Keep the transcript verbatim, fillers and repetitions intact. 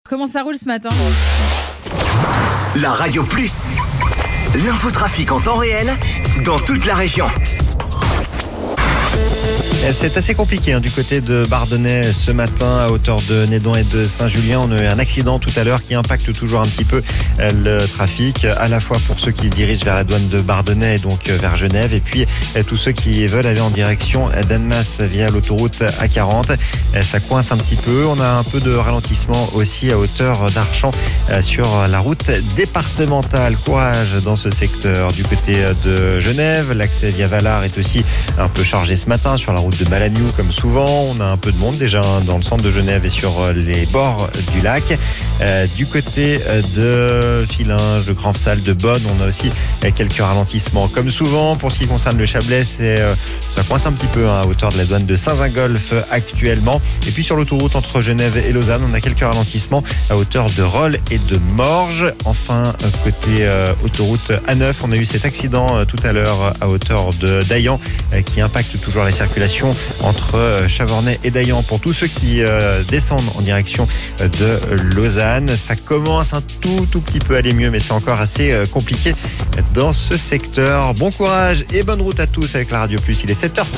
Comment ça roule ce matin ? La Radio Plus, l'infotrafic en temps réel dans toute la région. C'est assez compliqué hein, du côté de Bardonnay ce matin à hauteur de Nédon et de Saint-Julien. On a eu un accident tout à l'heure qui impacte toujours un petit peu le trafic, à la fois pour ceux qui se dirigent vers la douane de Bardonnay et donc vers Genève, et puis tous ceux qui veulent aller en direction d'Annemasse via l'autoroute A quarante. Ça coince un petit peu. On a un peu de ralentissement aussi à hauteur d'Archamps sur la route départementale. Courage dans ce secteur. Du côté de Genève, l'accès via Valard est aussi un peu chargé ce matin sur la route de Malagnou, comme souvent. On a un peu de monde déjà dans le centre de Genève et sur les bords du lac. Euh, du côté de Fillinges, de Grandsalle, de Bonne, on a aussi quelques ralentissements comme souvent. Pour ce qui concerne le Chablais, c'est, euh, ça coince un petit peu hein, à hauteur de la douane de Saint-Gingolph actuellement. Et puis sur l'autoroute entre Genève et Lausanne, on a quelques ralentissements à hauteur de Rolle et de Morges. Enfin, côté euh, autoroute A neuf, on a eu cet accident euh, tout à l'heure à hauteur de Daillan euh, qui impacte toujours la circulation entre Chavornay et Daillan. Pour tous ceux qui euh, descendent en direction de Lausanne, ça commence un tout tout petit peu à aller mieux, mais c'est encore assez euh, compliqué dans ce secteur. Bon courage et bonne route à tous avec la Radio Plus. Il est sept heures trente.